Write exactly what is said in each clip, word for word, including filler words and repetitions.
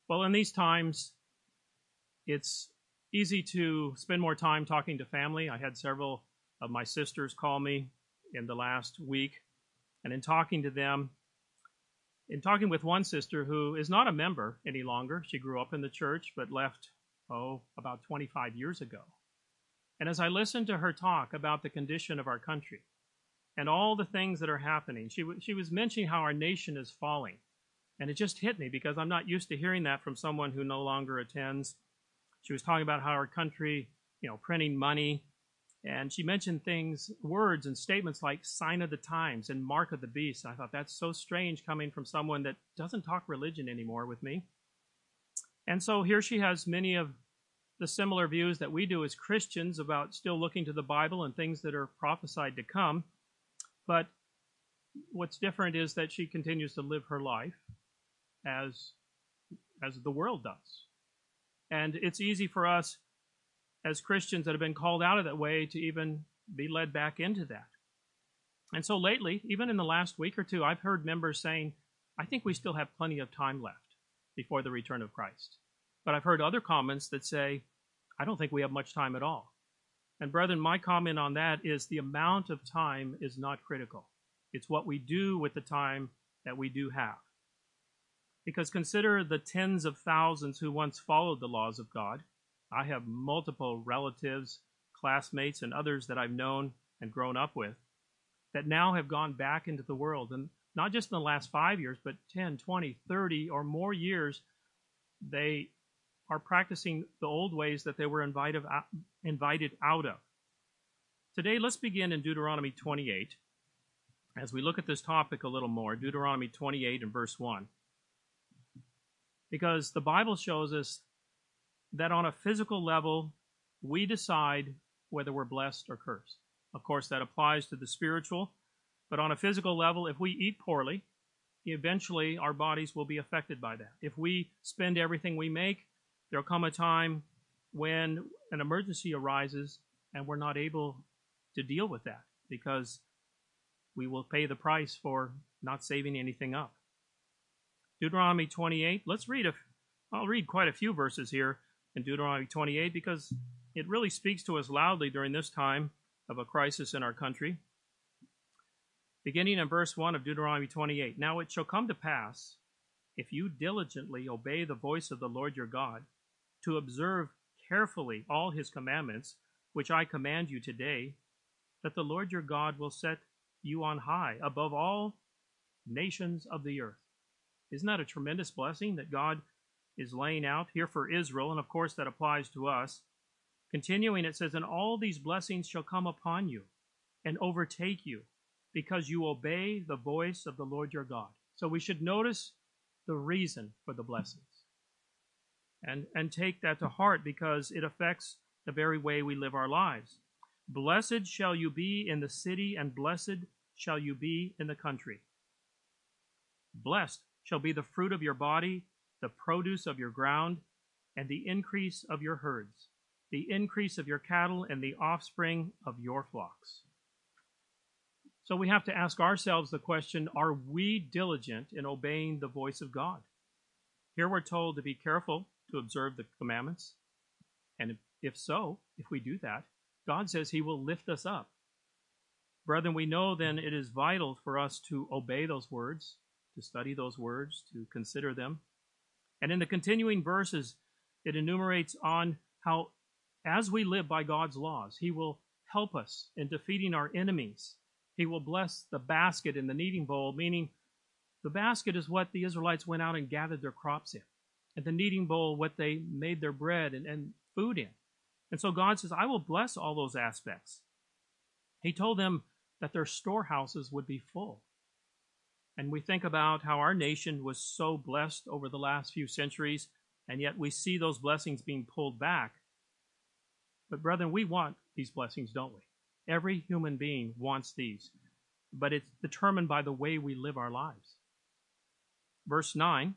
Well, in these times, it's easy to spend more time talking to family. I had several of my sisters call me in the last week, and in talking to them, in talking with one sister who is not a member any longer, she grew up in the church but left, oh, about twenty-five years ago. And as I listened to her talk about the condition of our country and all the things that are happening, she, w- she was mentioning how our nation is falling. And it just hit me because I'm not used to hearing that from someone who no longer attends. She was talking about how our country, you know, printing money. And she mentioned things, words and statements like sign of the times and mark of the beast. I thought that's so strange coming from someone that doesn't talk religion anymore with me. And so here she has many of the similar views that we do as Christians about still looking to the Bible and things that are prophesied to come. But what's different is that she continues to live her life as, as the world does. And it's easy for us as Christians that have been called out of that way to even be led back into that. And so lately, even in the last week or two, I've heard members saying, I think we still have plenty of time left before the return of Christ. But I've heard other comments that say, I don't think we have much time at all. And brethren, my comment on that is the amount of time is not critical. It's what we do with the time that we do have. Because consider the tens of thousands who once followed the laws of God. I have multiple relatives, classmates, and others that I've known and grown up with that now have gone back into the world. And not just in the last five years, but ten, twenty, thirty, or more years, they are practicing the old ways that they were invited invited out of. Today, let's begin in Deuteronomy twenty-eight. As we look at this topic a little more, Deuteronomy twenty-eight and verse one. Because the Bible shows us that on a physical level, we decide whether we're blessed or cursed. Of course, that applies to the spiritual, but on a physical level, if we eat poorly, eventually our bodies will be affected by that. If we spend everything we make, there'll come a time when an emergency arises and we're not able to deal with that because we will pay the price for not saving anything up. Deuteronomy twenty-eight, let's read a, I'll read quite a few verses here in Deuteronomy twenty-eight because it really speaks to us loudly during this time of a crisis in our country. Beginning in verse one of Deuteronomy twenty-eight, Now it shall come to pass, if you diligently obey the voice of the Lord your God, to observe carefully all his commandments, which I command you today, that the Lord your God will set you on high above all nations of the earth. Isn't that a tremendous blessing that God is laying out here for Israel? And of course that applies to us. Continuing, it says, And all these blessings shall come upon you and overtake you, because you obey the voice of the Lord your God. So we should notice the reason for the blessings and, and take that to heart because it affects the very way we live our lives. Blessed shall you be in the city, and blessed shall you be in the country. Blessed shall be the fruit of your body, the produce of your ground, and the increase of your herds, the increase of your cattle, and the offspring of your flocks. So we have to ask ourselves the question, are we diligent in obeying the voice of God? Here we're told to be careful to observe the commandments. And if, if so, if we do that, God says he will lift us up. Brethren, we know then it is vital for us to obey those words, to study those words, to consider them. And in the continuing verses, it enumerates on how as we live by God's laws, he will help us in defeating our enemies. He will bless the basket and the kneading bowl, meaning the basket is what the Israelites went out and gathered their crops in, and the kneading bowl, what they made their bread and, and food in. And so God says, I will bless all those aspects. He told them that their storehouses would be full. And we think about how our nation was so blessed over the last few centuries, and yet we see those blessings being pulled back. But brethren, we want these blessings, don't we? Every human being wants these, but it's determined by the way we live our lives. Verse nine,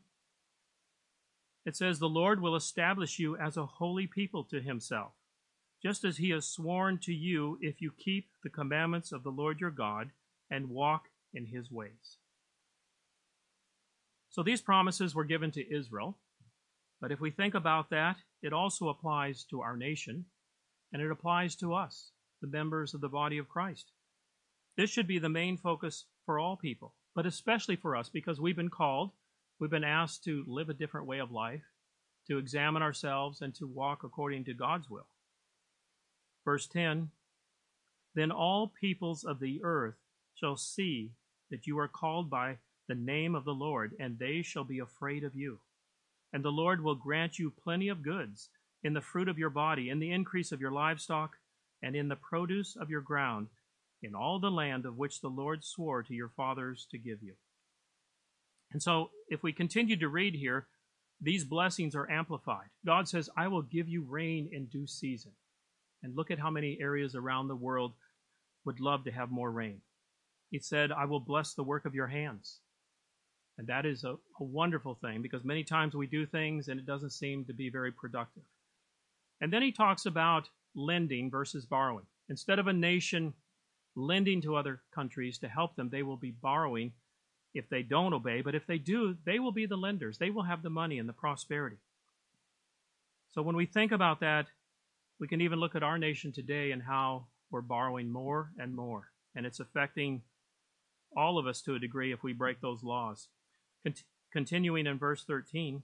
it says, The Lord will establish you as a holy people to himself, just as he has sworn to you if you keep the commandments of the Lord your God and walk in his ways. So these promises were given to Israel, But if we think about that, it also applies to our nation, and it applies to us, the members of the body of Christ. This should be the main focus for all people, but especially for us, because we've been called, we've been asked to live a different way of life, to examine ourselves, and to walk according to God's will. Verse ten, then all peoples of the earth shall see that you are called by the name of the Lord, and they shall be afraid of you. And the Lord will grant you plenty of goods in the fruit of your body, in the increase of your livestock, and in the produce of your ground, in all the land of which the Lord swore to your fathers to give you. And so, if we continue to read here, these blessings are amplified. God says, I will give you rain in due season. And look at how many areas around the world would love to have more rain. He said, I will bless the work of your hands. And that is a, a wonderful thing, because many times we do things and it doesn't seem to be very productive. And then he talks about lending versus borrowing. Instead of a nation lending to other countries to help them, they will be borrowing if they don't obey. But if they do, they will be the lenders. They will have the money and the prosperity. So when we think about that, we can even look at our nation today and how we're borrowing more and more. And it's affecting all of us to a degree if we break those laws. Cont- continuing in verse thirteen,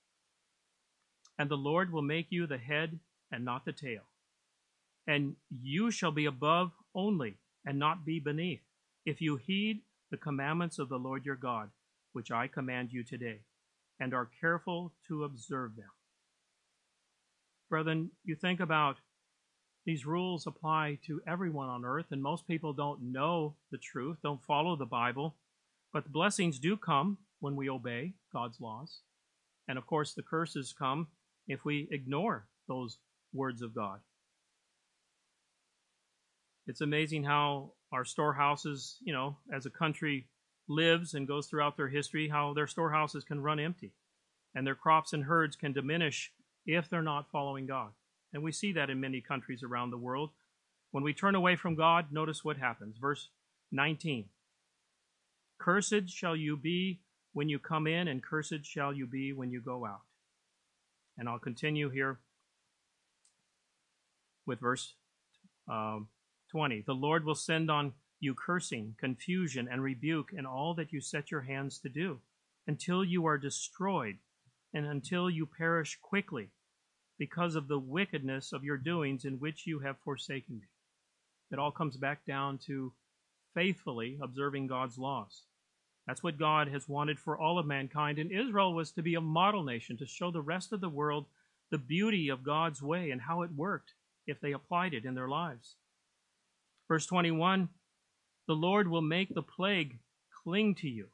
and the Lord will make you the head and not the tail, and you shall be above only and not be beneath, if you heed the commandments of the Lord your God, which I command you today, and are careful to observe them. Brethren, you think about these rules apply to everyone on earth, and most people don't know the truth, don't follow the Bible, but the blessings do come when we obey God's laws. And of course, the curses come if we ignore those words of God. It's amazing how our storehouses, you know, as a country lives and goes throughout their history, how their storehouses can run empty and their crops and herds can diminish if they're not following God. And we see that in many countries around the world. When we turn away from God, notice what happens. Verse nineteen. Cursed shall you be when you come in, and cursed shall you be when you go out. And I'll continue here with verse um, twenty. The Lord will send on you cursing, confusion, and rebuke in all that you set your hands to do, until you are destroyed, and until you perish quickly, because of the wickedness of your doings in which you have forsaken me. It all comes back down to faithfully observing God's laws. That's what God has wanted for all of mankind, and Israel was to be a model nation to show the rest of the world the beauty of God's way and how it worked if they applied it in their lives. Verse twenty-one, the Lord will make the plague cling to you.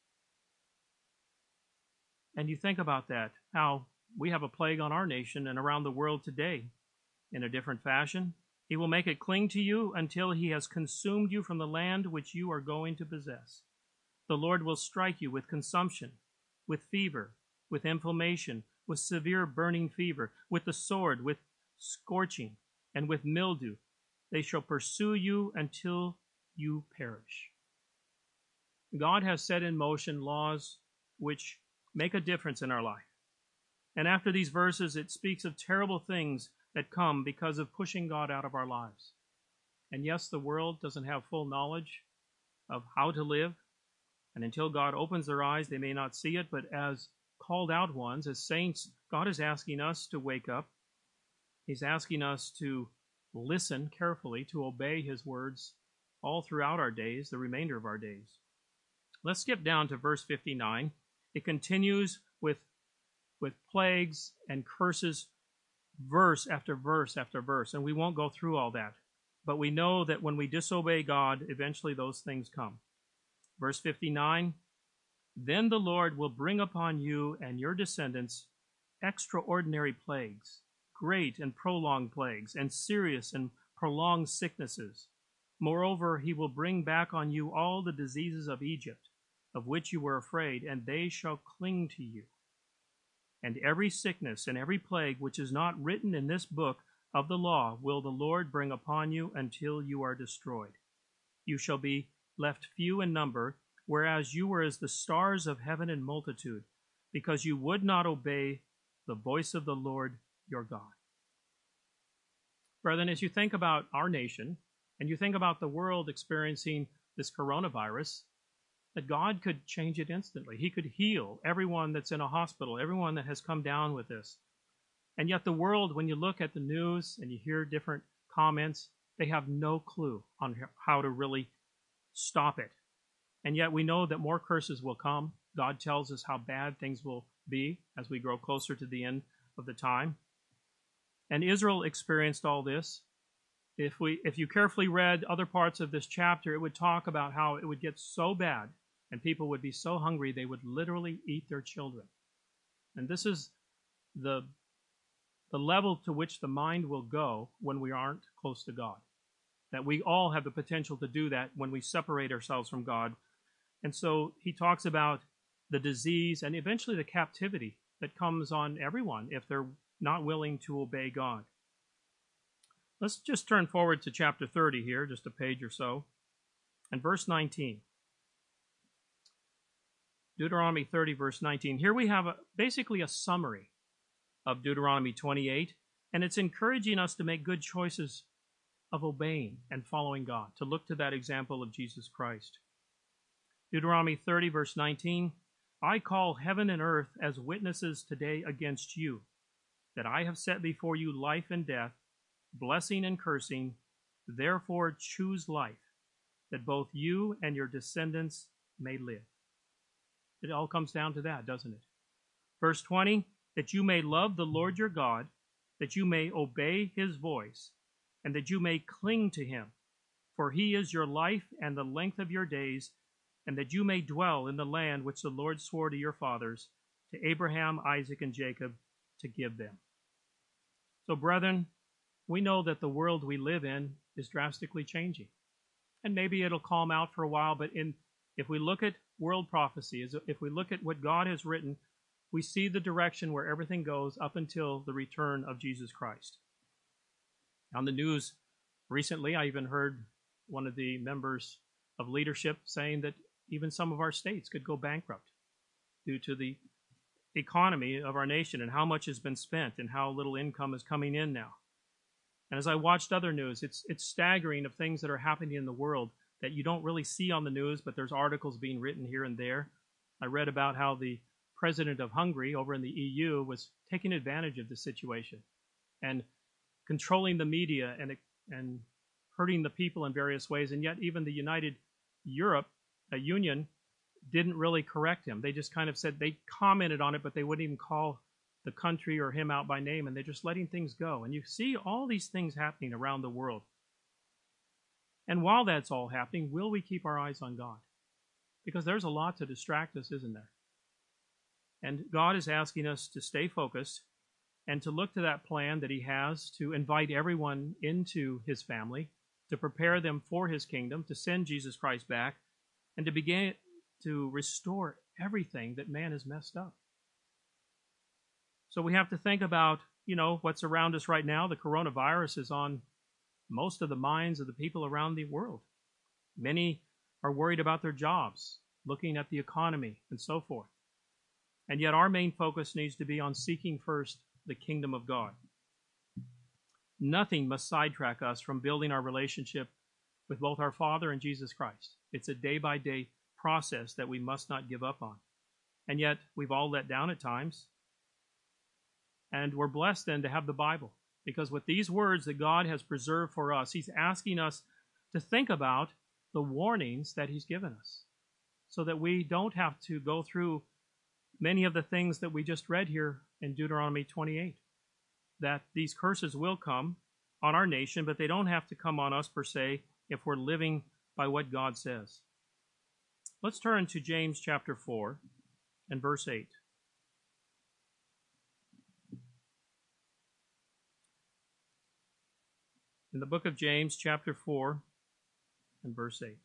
And you think about that, how we have a plague on our nation and around the world today in a different fashion. He will make it cling to you until he has consumed you from the land which you are going to possess. The Lord will strike you with consumption, with fever, with inflammation, with severe burning fever, with the sword, with scorching, and with mildew. They shall pursue you until you perish. God has set in motion laws which make a difference in our life. And after these verses, it speaks of terrible things that come because of pushing God out of our lives. And yes, the world doesn't have full knowledge of how to live. And until God opens their eyes, they may not see it. But as called out ones, as saints, God is asking us to wake up. He's asking us to listen carefully, to obey his words all throughout our days, the remainder of our days. Let's skip down to verse fifty-nine. It continues with, with plagues and curses, verse after verse after verse. And we won't go through all that. But we know that when we disobey God, eventually those things come. Verse fifty-nine, then the Lord will bring upon you and your descendants extraordinary plagues, great and prolonged plagues, and serious and prolonged sicknesses. Moreover, he will bring back on you all the diseases of Egypt, of which you were afraid, and they shall cling to you. And every sickness and every plague which is not written in this book of the law will the Lord bring upon you until you are destroyed. You shall be left few in number, whereas you were as the stars of heaven in multitude, because you would not obey the voice of the Lord your God. Brethren, as you think about our nation, and you think about the world experiencing this coronavirus, that God could change it instantly. He could heal everyone that's in a hospital, everyone that has come down with this. And yet the world, when you look at the news and you hear different comments, they have no clue on how to really stop it. And yet we know that more curses will come. God tells us how bad things will be as we grow closer to the end of the time. And Israel experienced all this. If we, if you carefully read other parts of this chapter, it would talk about how it would get so bad and people would be so hungry they would literally eat their children. And this is the, the level to which the mind will go when we aren't close to God. That we all have the potential to do that when we separate ourselves from God. And so he talks about the disease and eventually the captivity that comes on everyone if they're not willing to obey God. Let's just turn forward to chapter thirty here, just a page or so, and verse nineteen. Deuteronomy thirty, verse nineteen. Here we have a, basically a summary of Deuteronomy twenty-eight, and it's encouraging us to make good choices of obeying and following God, to look to that example of Jesus Christ. Deuteronomy thirty, verse nineteen. I call heaven and earth as witnesses today against you, that I have set before you life and death, blessing and cursing. Therefore choose life, that both you and your descendants may live. It all comes down to that, doesn't it? Verse twenty, that you may love the Lord your God, that you may obey his voice, and that you may cling to him. For he is your life and the length of your days, and that you may dwell in the land which the Lord swore to your fathers, to Abraham, Isaac, and Jacob, to give them. So, brethren, we know that the world we live in is drastically changing. And maybe it'll calm out for a while, but in, if we look at world prophecy, if we look at what God has written, we see the direction where everything goes up until the return of Jesus Christ. On the news recently, I even heard one of the members of leadership saying that even some of our states could go bankrupt due to the economy of our nation and how much has been spent and how little income is coming in now. And as I watched other news, it's it's staggering of things that are happening in the world that you don't really see on the news, but there's articles being written here and there. I read about how the president of Hungary over in the E U was taking advantage of the situation and controlling the media and and hurting the people in various ways. And yet even the United Europe uh, Union didn't really correct him. They just kind of said, they commented on it, but they wouldn't even call the country or him out by name, and they're just letting things go. And you see all these things happening around the world. And while that's all happening, will we keep our eyes on God? Because there's a lot to distract us, isn't there? And God is asking us to stay focused and to look to that plan that he has to invite everyone into his family, to prepare them for his kingdom, to send Jesus Christ back, and to begin to restore everything that man has messed up. So we have to think about, you know, what's around us right now. The coronavirus is on most of the minds of the people around the world. Many are worried about their jobs, looking at the economy, and so forth. And yet our main focus needs to be on seeking first the kingdom of God. Nothing must sidetrack us from building our relationship with both our Father and Jesus Christ. It's a day-by-day process that we must not give up on. And yet we've all let down at times. And we're blessed then to have the Bible, because with these words that God has preserved for us, he's asking us to think about the warnings that he's given us so that we don't have to go through many of the things that we just read here in Deuteronomy twenty-eight, that these curses will come on our nation, but they don't have to come on us per se if we're living by what God says. Let's turn to James chapter four and verse eight. In the book of James chapter four and verse eight.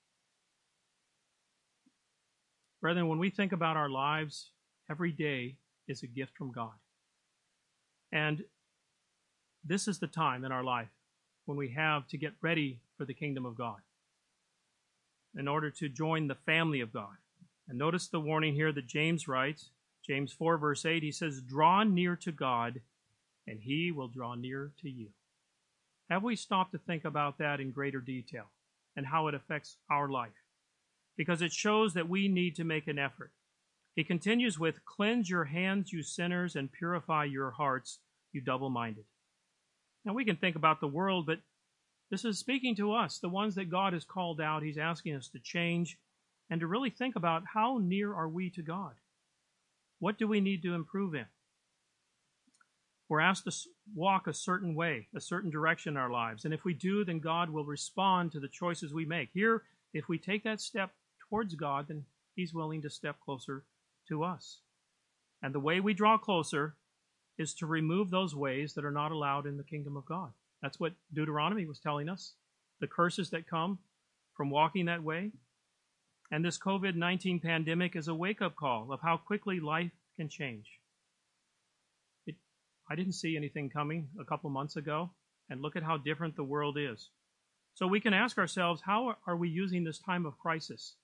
Brethren, when we think about our lives, every day is a gift from God. And this is the time in our life when we have to get ready for the kingdom of God, in order to join the family of God. And notice the warning here that James writes, James four, verse eight, he says, "Draw near to God, and he will draw near to you." Have we stopped to think about that in greater detail and how it affects our life? Because it shows that we need to make an effort. He continues with, "Cleanse your hands, you sinners, and purify your hearts, you double-minded." Now we can think about the world, but this is speaking to us, the ones that God has called out. He's asking us to change and to really think about how near are we to God? What do we need to improve in? We're asked to walk a certain way, a certain direction in our lives. And if we do, then God will respond to the choices we make. Here, if we take that step towards God, then he's willing to step closer to us. And the way we draw closer is to remove those ways that are not allowed in the kingdom of God. That's what Deuteronomy was telling us, the curses that come from walking that way. And this COVID nineteen pandemic is a wake-up call of how quickly life can change. It, I didn't see anything coming a couple months ago, and look at how different the world is. So we can ask ourselves, how are we using this time of crisis?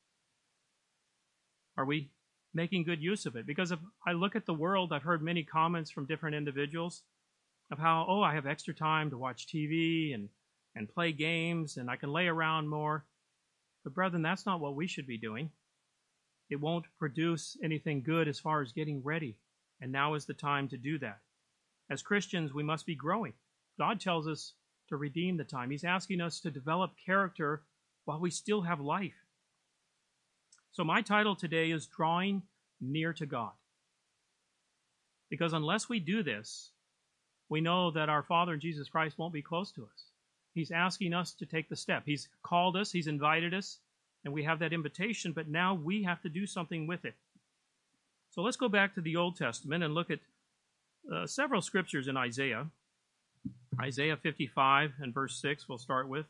Are we making good use of it? Because if I look at the world, I've heard many comments from different individuals of how, oh, I have extra time to watch T V and, and play games, and I can lay around more. But brethren, that's not what we should be doing. It won't produce anything good as far as getting ready. And now is the time to do that. As Christians, we must be growing. God tells us to redeem the time. He's asking us to develop character while we still have life. So my title today is Drawing Near to God. Because unless we do this, we know that our Father in Jesus Christ won't be close to us. He's asking us to take the step. He's called us, he's invited us, and we have that invitation, but now we have to do something with it. So let's go back to the Old Testament and look at uh, several scriptures in Isaiah. Isaiah fifty-five and verse six we'll start with.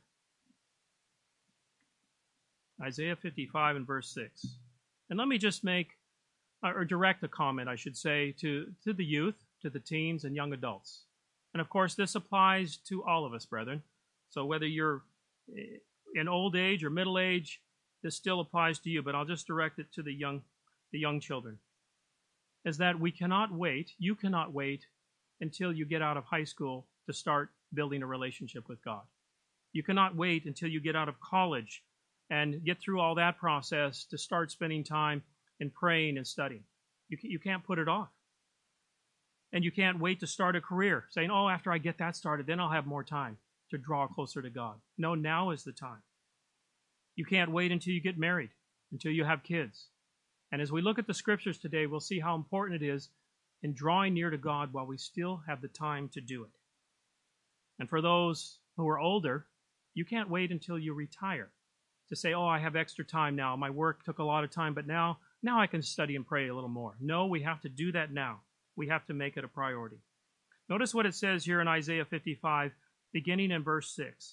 Isaiah fifty-five and verse six. And let me just make, or direct a comment, I should say, to, to the youth, to the teens and young adults. And of course, this applies to all of us, brethren. So whether you're in old age or middle age, this still applies to you, but I'll just direct it to the young, the young children. Is that we cannot wait, you cannot wait until you get out of high school to start building a relationship with God. You cannot wait until you get out of college and get through all that process to start spending time in praying and studying. You, you can't put it off. And you can't wait to start a career, saying, oh, after I get that started, then I'll have more time to draw closer to God. No, now is the time. You can't wait until you get married, until you have kids. And as we look at the scriptures today, we'll see how important it is in drawing near to God while we still have the time to do it. And for those who are older, you can't wait until you retire to say, oh, I have extra time now. My work took a lot of time, but now, now I can study and pray a little more. No, we have to do that now. We have to make it a priority. Notice what it says here in Isaiah fifty-five, beginning in verse six.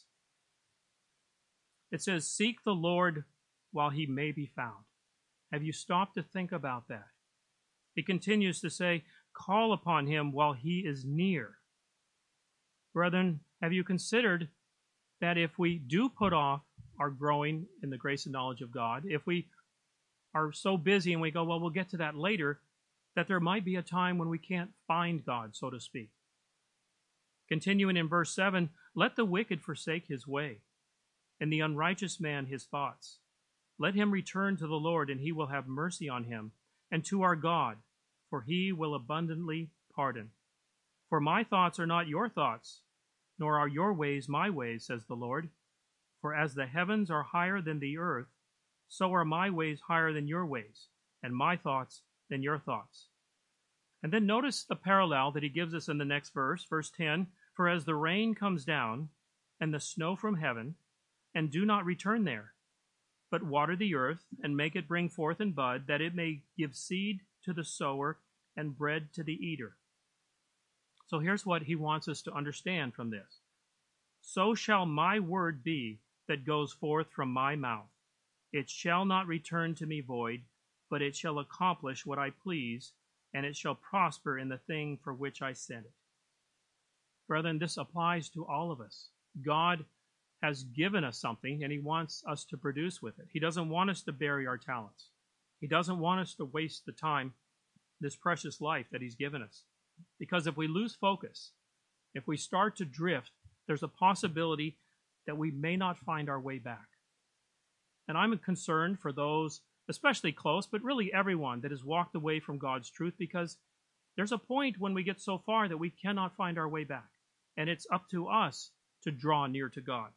It says, seek the Lord while he may be found. Have you stopped to think about that? It continues to say, call upon him while he is near. Brethren, have you considered that if we do put off our growing in the grace and knowledge of God, if we are so busy and we go, well, we'll get to that later, that there might be a time when we can't find God, so to speak. Continuing in verse seven, let the wicked forsake his way, and the unrighteous man his thoughts. Let him return to the Lord, and he will have mercy on him, and to our God, for he will abundantly pardon. For my thoughts are not your thoughts, nor are your ways my ways, says the Lord. For as the heavens are higher than the earth, so are my ways higher than your ways, and my thoughts than your thoughts. And then notice the parallel that he gives us in the next verse, verse ten. For as the rain comes down, and the snow from heaven, and do not return there, but water the earth, and make it bring forth and bud, that it may give seed to the sower, and bread to the eater. So here's what he wants us to understand from this. So shall my word be that goes forth from my mouth. It shall not return to me void, but it shall accomplish what I please, and it shall prosper in the thing for which I sent it. Brethren, this applies to all of us. God has given us something, and he wants us to produce with it. He doesn't want us to bury our talents. He doesn't want us to waste the time this precious life that he's given us. Because if we lose focus, if we start to drift, there's a possibility that we may not find our way back. And I'm concerned for those, especially close, but really everyone that has walked away from God's truth, because there's a point when we get so far that we cannot find our way back. And it's up to us to draw near to God.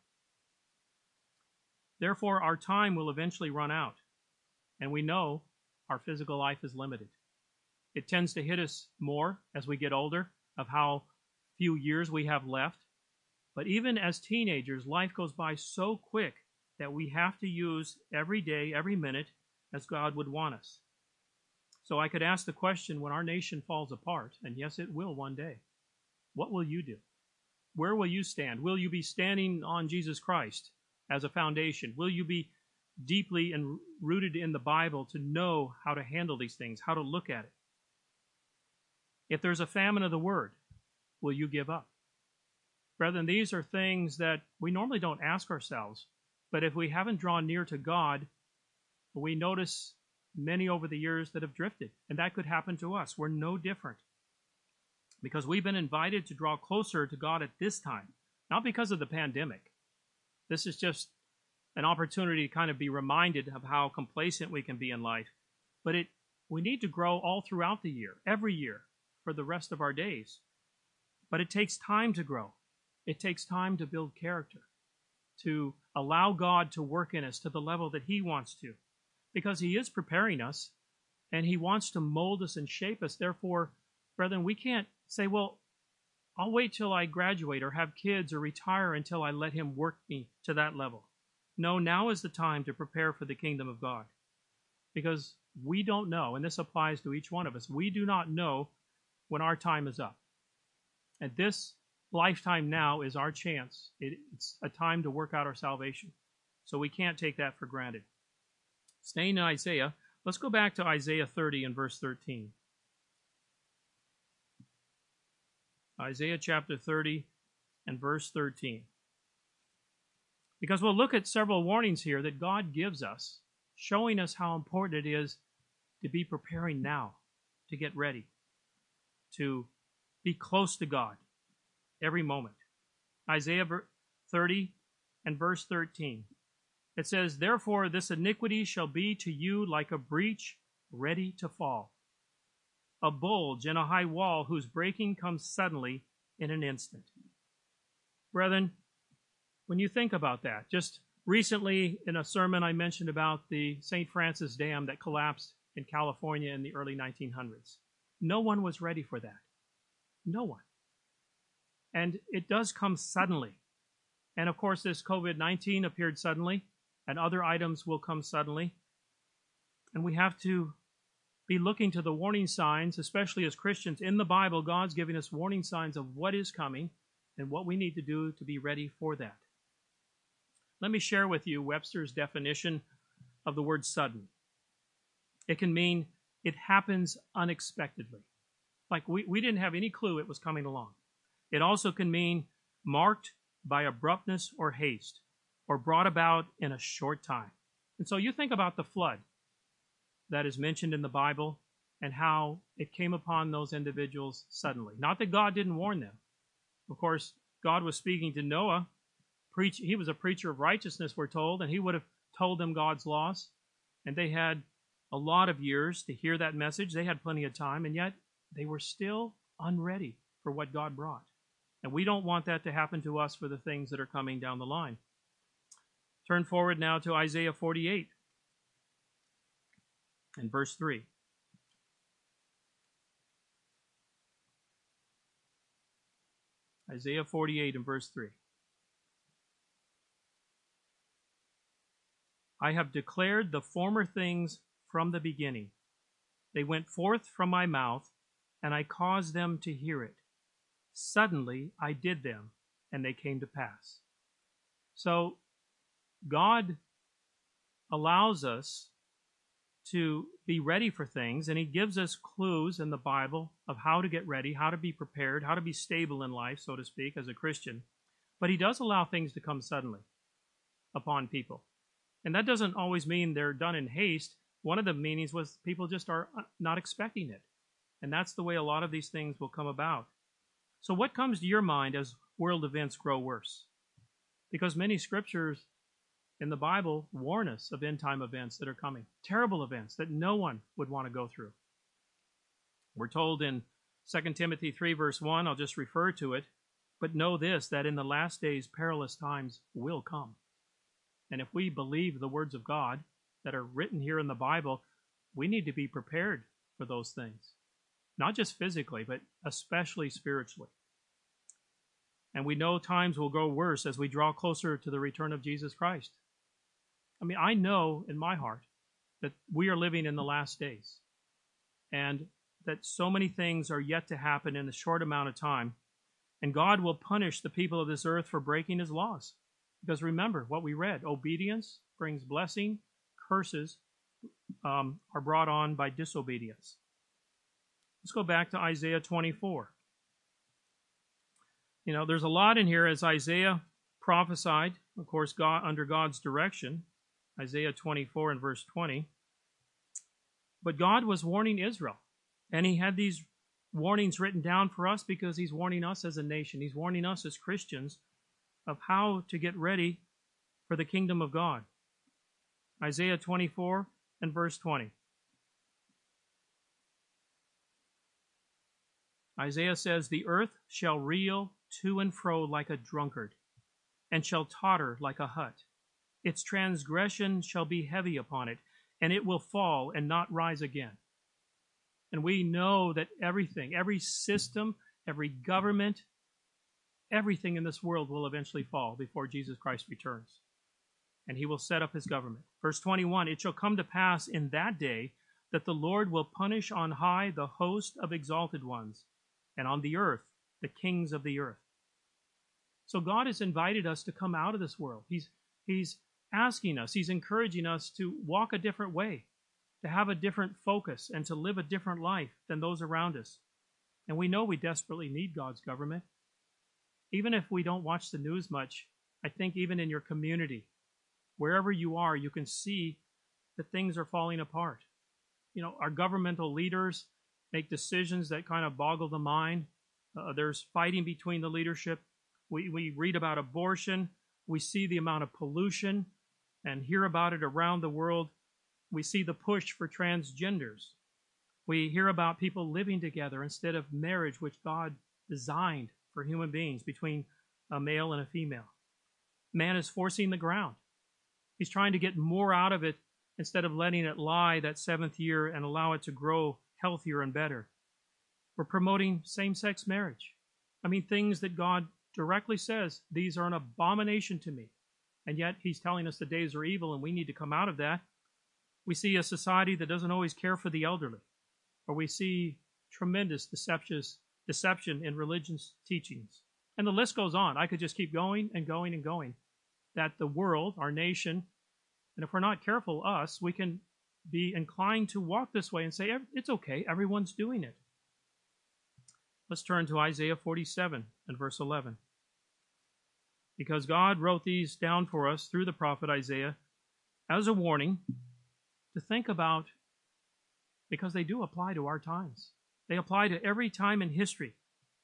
Therefore, our time will eventually run out. And we know our physical life is limited. It tends to hit us more as we get older of how few years we have left. But even as teenagers, life goes by so quick that we have to use every day, every minute, as God would want us. So I could ask the question, when our nation falls apart, and yes, it will one day, what will you do? Where will you stand? Will you be standing on Jesus Christ as a foundation? Will you be deeply and rooted in the Bible to know how to handle these things, how to look at it? If there's a famine of the word, will you give up? Brethren, these are things that we normally don't ask ourselves, but if we haven't drawn near to God, we notice many over the years that have drifted, and that could happen to us. We're no different, because we've been invited to draw closer to God at this time, not because of the pandemic. This is just an opportunity to kind of be reminded of how complacent we can be in life. But it we need to grow all throughout the year, every year, for the rest of our days. But it takes time to grow. It takes time to build character, to allow God to work in us to the level that He wants to, because He is preparing us, and He wants to mold us and shape us. Therefore, brethren, we can't say, well, I'll wait till I graduate or have kids or retire until I let Him work me to that level. No, now is the time to prepare for the kingdom of God, because we don't know, and this applies to each one of us, we do not know when our time is up. And this lifetime now is our chance. It, it's a time to work out our salvation. So we can't take that for granted. Staying in Isaiah, let's go back to Isaiah thirty and verse thirteen. Isaiah chapter thirty and verse thirteen. Because we'll look at several warnings here that God gives us, showing us how important it is to be preparing now, to get ready, to be close to God every moment. Isaiah thirty and verse thirteen. It says, "Therefore this iniquity shall be to you like a breach ready to fall, a bulge in a high wall whose breaking comes suddenly in an instant." Brethren, when you think about that, just recently in a sermon I mentioned about the Saint Francis Dam that collapsed in California in the early nineteen hundreds. No one was ready for that. No one. And it does come suddenly. And of course, this COVID nineteen appeared suddenly, and other items will come suddenly. And we have to be looking to the warning signs, especially as Christians. In the Bible, God's giving us warning signs of what is coming and what we need to do to be ready for that. Let me share with you Webster's definition of the word sudden. It can mean it happens unexpectedly. Like we, we didn't have any clue it was coming along. It also can mean marked by abruptness or haste, or brought about in a short time. And so you think about the flood that is mentioned in the Bible and how it came upon those individuals suddenly. Not that God didn't warn them. Of course, God was speaking to Noah. Preach, he was a preacher of righteousness, we're told, and he would have told them God's laws. And they had a lot of years to hear that message. They had plenty of time, and yet they were still unready for what God brought. And we don't want that to happen to us for the things that are coming down the line. Turn forward now to Isaiah forty-eight and verse three. Isaiah forty-eight and verse three. "I have declared the former things from the beginning. They went forth from my mouth, and I caused them to hear it. Suddenly I did them, and they came to pass." So God allows us to be ready for things, and He gives us clues in the Bible of how to get ready, how to be prepared, how to be stable in life, so to speak, as a Christian. But He does allow things to come suddenly upon people. And that doesn't always mean they're done in haste. One of the meanings was people just are not expecting it. And that's the way a lot of these things will come about. So what comes to your mind as world events grow worse? Because many scriptures in the Bible warn us of end-time events that are coming, terrible events that no one would want to go through. We're told in Second Timothy three, verse one, I'll just refer to it, but know this, that in the last days perilous times will come. And if we believe the words of God that are written here in the Bible, we need to be prepared for those things. Not just physically, but especially spiritually. And we know times will grow worse as we draw closer to the return of Jesus Christ. I mean, I know in my heart that we are living in the last days, and that so many things are yet to happen in a short amount of time, and God will punish the people of this earth for breaking his laws. Because remember what we read, obedience brings blessing, curses um, are brought on by disobedience. Let's go back to Isaiah twenty-four. You know, there's a lot in here as Isaiah prophesied, of course, God under God's direction. Isaiah twenty-four and verse twenty. But God was warning Israel, and he had these warnings written down for us because he's warning us as a nation. He's warning us as Christians of how to get ready for the kingdom of God. Isaiah twenty-four and verse twenty. Isaiah says, the earth shall reel to and fro like a drunkard, and shall totter like a hut. Its transgression shall be heavy upon it, and it will fall and not rise again. And we know that everything, every system, every government, everything in this world will eventually fall before Jesus Christ returns. And he will set up his government. Verse twenty-one, it shall come to pass in that day that the Lord will punish on high the host of exalted ones, and on the earth the kings of the earth. So God has invited us to come out of this world. He's, he's asking us, he's encouraging us to walk a different way, to have a different focus, and to live a different life than those around us. And we know we desperately need God's government. Even if we don't watch the news much, I think even in your community, wherever you are, you can see that things are falling apart. You know, our governmental leaders make decisions that kind of boggle the mind. Uh, there's fighting between the leadership. We, we read about abortion. We see the amount of pollution and hear about it around the world. We see the push for transgenders. We hear about people living together instead of marriage, which God designed for human beings between a male and a female. Man is forcing the ground. He's trying to get more out of it instead of letting it lie that seventh year and allow it to grow healthier and better. We're promoting same-sex marriage. I mean, things that God directly says, these are an abomination to me. And yet he's telling us the days are evil and we need to come out of that. We see a society that doesn't always care for the elderly. Or we see tremendous deception in religion's teachings. And the list goes on. I could just keep going and going and going. That the world, our nation, and if we're not careful, us, we can be inclined to walk this way and say, it's okay, everyone's doing it. Let's turn to Isaiah forty-seven and verse eleven. Because God wrote these down for us through the prophet Isaiah as a warning to think about, because they do apply to our times. They apply to every time in history.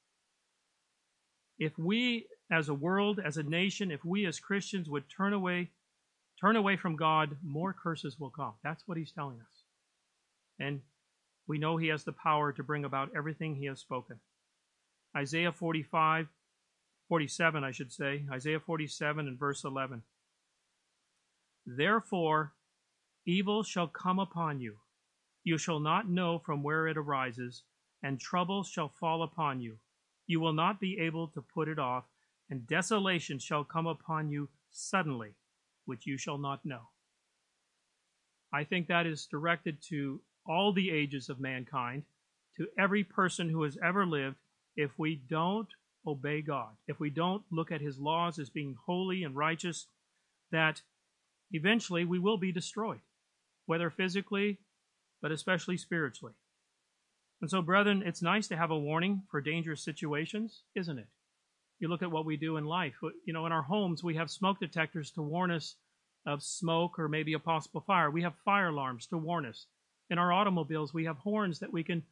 If we as a world, as a nation, if we as Christians would turn away, turn away from God, more curses will come. That's what he's telling us. And we know he has the power to bring about everything he has spoken. Isaiah forty-five, forty-seven, I should say, Isaiah forty-seven and verse eleven. Therefore, evil shall come upon you. You shall not know from where it arises, and trouble shall fall upon you. You will not be able to put it off, and desolation shall come upon you suddenly, which you shall not know. I think that is directed to all the ages of mankind, to every person who has ever lived. If we don't obey God, if we don't look at his laws as being holy and righteous, that eventually we will be destroyed, whether physically, but especially spiritually. And so, brethren, it's nice to have a warning for dangerous situations, isn't it? You look at what we do in life. You know, in our homes, we have smoke detectors to warn us of smoke or maybe a possible fire. We have fire alarms to warn us. In our automobiles, we have horns that we can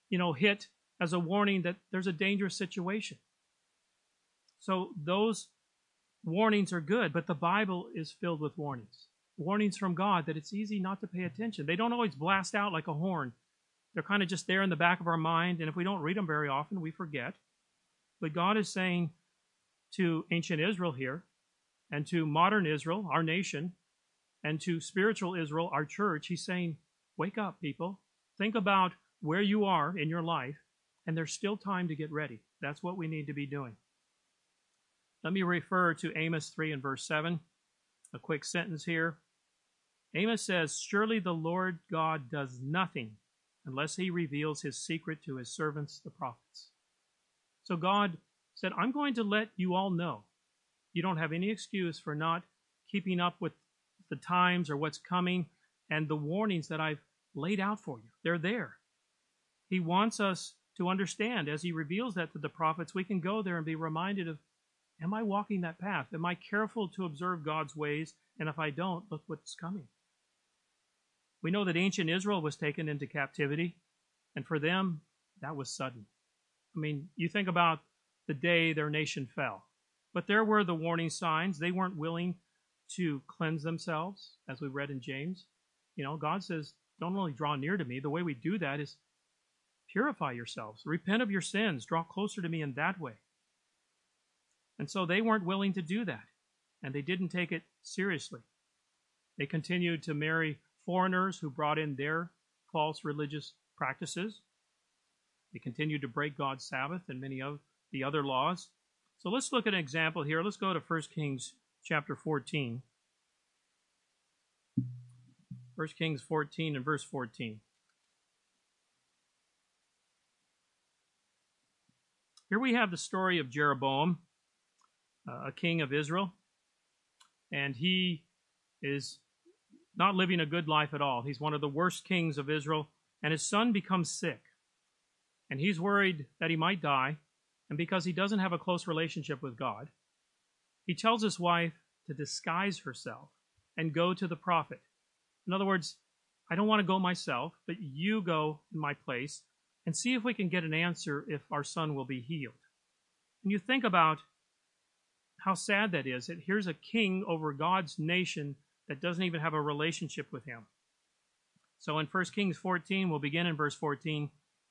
you know, hit as a warning that there's a dangerous situation. So those warnings are good, but the Bible is filled with warnings. Warnings from God that it's easy not to pay attention. They don't always blast out like a horn. They're kind of just there in the back of our mind, and if we don't read them very often, we forget. But God is saying to ancient Israel here, and to modern Israel, our nation, and to spiritual Israel, our church, he's saying, wake up, people. Think about where you are in your life, and there's still time to get ready. That's what we need to be doing. Let me refer to Amos three and verse seven, a quick sentence here. Amos says, surely the Lord God does nothing unless he reveals his secret to his servants, the prophets. So God said, I'm going to let you all know. You don't have any excuse for not keeping up with the times or what's coming and the warnings that I've laid out for you. They're there. He wants us to understand as he reveals that to the prophets, we can go there and be reminded of, am I walking that path? Am I careful to observe God's ways? And if I don't, look what's coming. We know that ancient Israel was taken into captivity, and for them, that was sudden. I mean, you think about the day their nation fell. But there were the warning signs. They weren't willing to cleanse themselves, as we read in James. You know, God says, don't only draw near to me. The way we do that is purify yourselves. Repent of your sins. Draw closer to me in that way. And so they weren't willing to do that, and they didn't take it seriously. They continued to marry foreigners who brought in their false religious practices. They continued to break God's Sabbath and many of the other laws. So let's look at an example here. Let's go to First Kings chapter fourteen. First Kings fourteen and verse fourteen. Here we have the story of Jeroboam, uh, a king of Israel, and he is not living a good life at all. He's one of the worst kings of Israel, and his son becomes sick, and he's worried that he might die, and because he doesn't have a close relationship with God, he tells his wife to disguise herself and go to the prophet. In other words, I don't want to go myself, but you go in my place and see if we can get an answer if our son will be healed. And you think about how sad that is, that here's a king over God's nation that doesn't even have a relationship with him. So in First Kings fourteen, we'll begin in verse fourteen.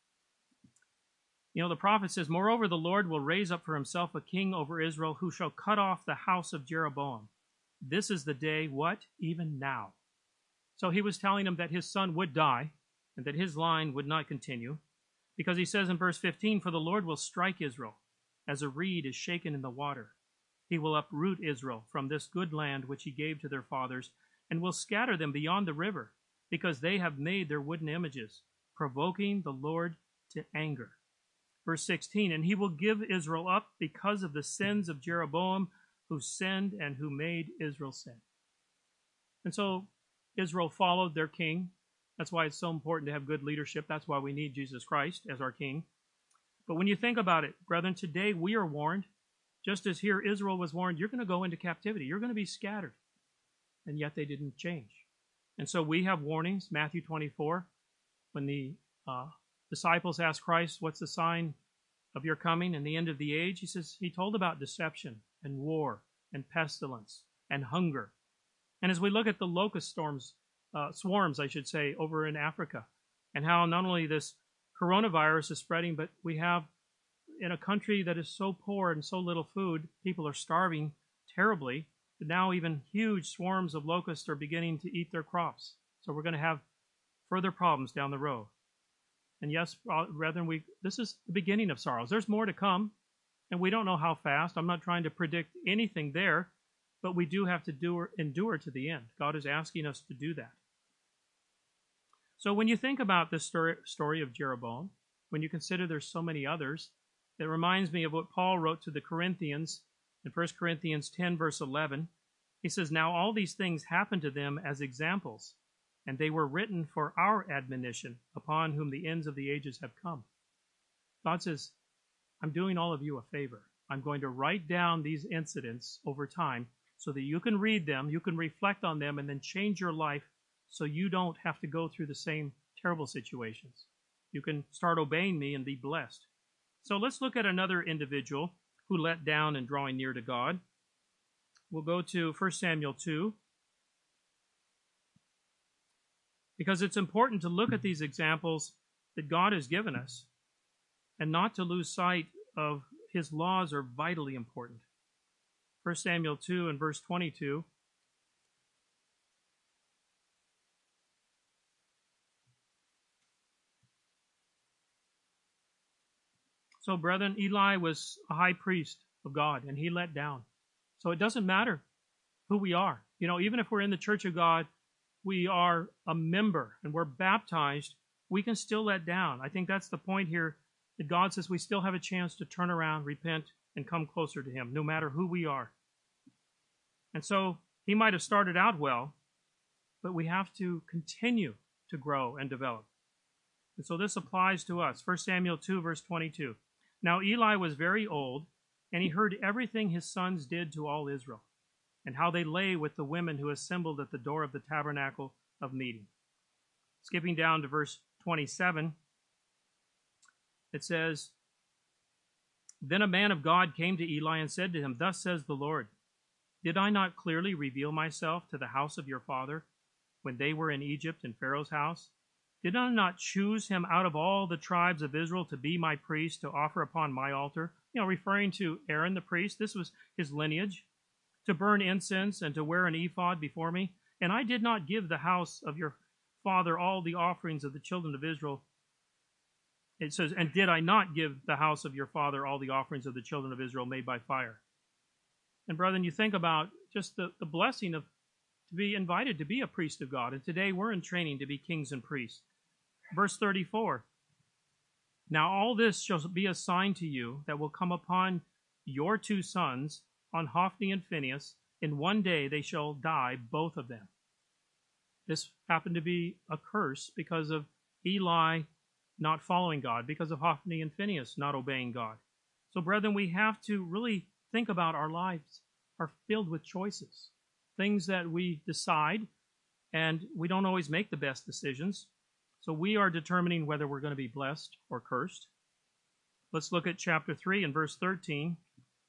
You know, the prophet says, moreover, the Lord will raise up for himself a king over Israel who shall cut off the house of Jeroboam. This is the day, what? Even now. So he was telling him that his son would die and that his line would not continue, because he says in verse fifteen, for the Lord will strike Israel as a reed is shaken in the water. He will uproot Israel from this good land which he gave to their fathers, and will scatter them beyond the river, because they have made their wooden images, provoking the Lord to anger. Verse sixteen, and he will give Israel up because of the sins of Jeroboam, who sinned and who made Israel sin. And so Israel followed their king. That's why it's so important to have good leadership. That's why we need Jesus Christ as our king. But when you think about it, brethren, today we are warned, just as here Israel was warned, you're going to go into captivity. You're going to be scattered. And yet they didn't change. And so we have warnings. Matthew twenty-four, when the uh, disciples asked Christ, what's the sign of your coming and the end of the age? He says, he told about deception and war and pestilence and hunger. And as we look at the locust storms, uh, swarms, I should say, over in Africa, and how not only this coronavirus is spreading, but we have in a country that is so poor and so little food, people are starving terribly. But now even huge swarms of locusts are beginning to eat their crops. So we're going to have further problems down the road. And yes, brethren, we this is the beginning of sorrows. There's more to come, and we don't know how fast. I'm not trying to predict anything there, but we do have to do, endure to the end. God is asking us to do that. So when you think about this story, story of Jeroboam, when you consider there's so many others, it reminds me of what Paul wrote to the Corinthians in First Corinthians ten, verse eleven. He says, now all these things happened to them as examples, and they were written for our admonition, upon whom the ends of the ages have come. God says, I'm doing all of you a favor. I'm going to write down these incidents over time so that you can read them, you can reflect on them, and then change your life so you don't have to go through the same terrible situations. You can start obeying me and be blessed. So let's look at another individual who let down in drawing near to God. We'll go to First Samuel two, because it's important to look at these examples that God has given us and not to lose sight of his laws are vitally important. First Samuel two and verse twenty-two. So, brethren, Eli was a high priest of God, and he let down. So it doesn't matter who we are. You know, even if we're in the church of God, we are a member, and we're baptized, we can still let down. I think that's the point here, that God says we still have a chance to turn around, repent, and come closer to him, no matter who we are. And so he might have started out well, but we have to continue to grow and develop. And so this applies to us. First Samuel two, verse twenty-two. Now Eli was very old, and he heard everything his sons did to all Israel, and how they lay with the women who assembled at the door of the tabernacle of meeting. Skipping down to verse twenty-seven, it says, Then a man of God came to Eli and said to him, Thus says the Lord, Did I not clearly reveal myself to the house of your father when they were in Egypt in Pharaoh's house? Did I not choose him out of all the tribes of Israel to be my priest, to offer upon my altar? You know, referring to Aaron the priest, this was his lineage, to burn incense and to wear an ephod before me. And I did not give the house of your father all the offerings of the children of Israel. It says, and did I not give the house of your father all the offerings of the children of Israel made by fire? And brethren, you think about just the, the blessing of to be invited to be a priest of God. And today we're in training to be kings and priests. Verse thirty-four. Now all this shall be a sign to you that will come upon your two sons, on Hophni and Phinehas. In one day they shall die, both of them. This happened to be a curse because of Eli not following God, because of Hophni and Phinehas not obeying God. So brethren, we have to really think about our lives are filled with choices. Things that we decide, and we don't always make the best decisions. So we are determining whether we're going to be blessed or cursed. Let's look at chapter three and verse thirteen.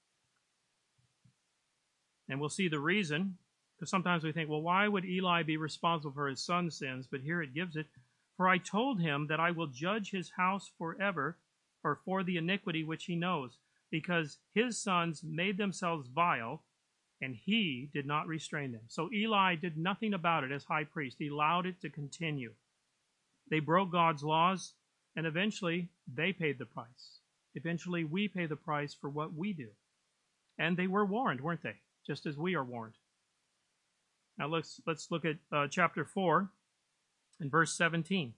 And we'll see the reason, because sometimes we think, well, why would Eli be responsible for his son's sins? But here it gives it. For I told him that I will judge his house forever, or for the iniquity which he knows, because his sons made themselves vile, and he did not restrain them. So Eli did nothing about it as high priest. He allowed it to continue. They broke God's laws, and eventually they paid the price. Eventually we pay the price for what we do. And they were warned, weren't they? Just as we are warned. Now let's, let's look at uh, chapter four and verse seventeen.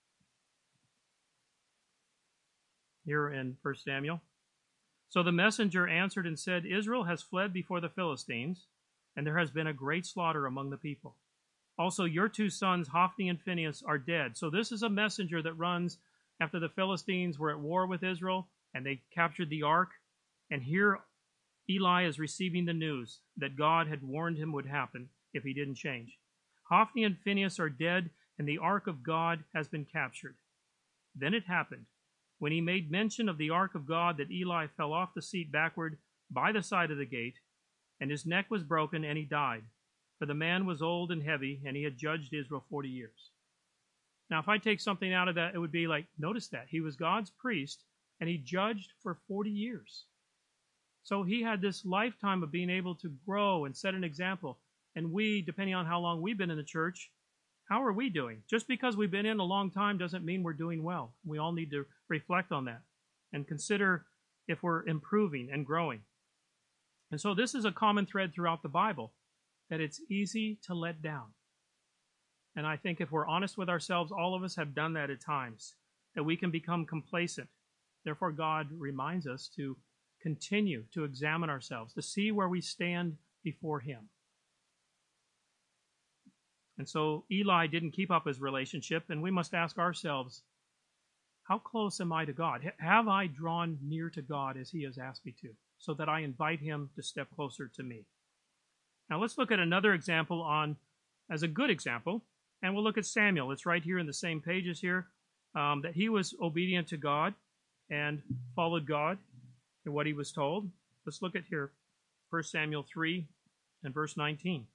Here in First Samuel. So the messenger answered and said, Israel has fled before the Philistines, and there has been a great slaughter among the people. Also, your two sons, Hophni and Phinehas, are dead. So this is a messenger that runs after the Philistines were at war with Israel, and they captured the ark. And here Eli is receiving the news that God had warned him would happen if he didn't change. Hophni and Phinehas are dead, and the ark of God has been captured. Then it happened, when he made mention of the ark of God, that Eli fell off the seat backward by the side of the gate, and his neck was broken, and he died. For the man was old and heavy, and he had judged Israel forty years. Now, if I take something out of that, it would be like, notice that. He was God's priest, and he judged for forty years. So he had this lifetime of being able to grow and set an example. And we, depending on how long we've been in the church, how are we doing? Just because we've been in a long time doesn't mean we're doing well. We all need to reflect on that and consider if we're improving and growing. And so this is a common thread throughout the Bible, that it's easy to let down. And I think if we're honest with ourselves, all of us have done that at times, that we can become complacent. Therefore, God reminds us to continue to examine ourselves, to see where we stand before him. And so Eli didn't keep up his relationship, and we must ask ourselves, how close am I to God? Have I drawn near to God as he has asked me to, so that I invite him to step closer to me? Now let's look at another example on, as a good example, and we'll look at Samuel. It's right here in the same pages here. um, that he was obedient to God and followed God in what he was told. Let's look at here, First Samuel three and verse nineteen.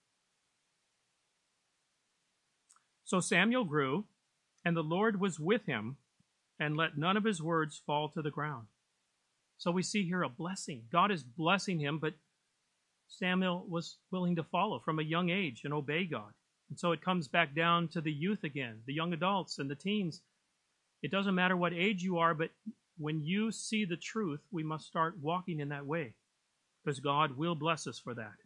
So Samuel grew, and the Lord was with him, and let none of his words fall to the ground. So we see here a blessing. God is blessing him, but Samuel was willing to follow from a young age and obey God. And so it comes back down to the youth again, the young adults and the teens. It doesn't matter what age you are, but when you see the truth, we must start walking in that way, because God will bless us for that.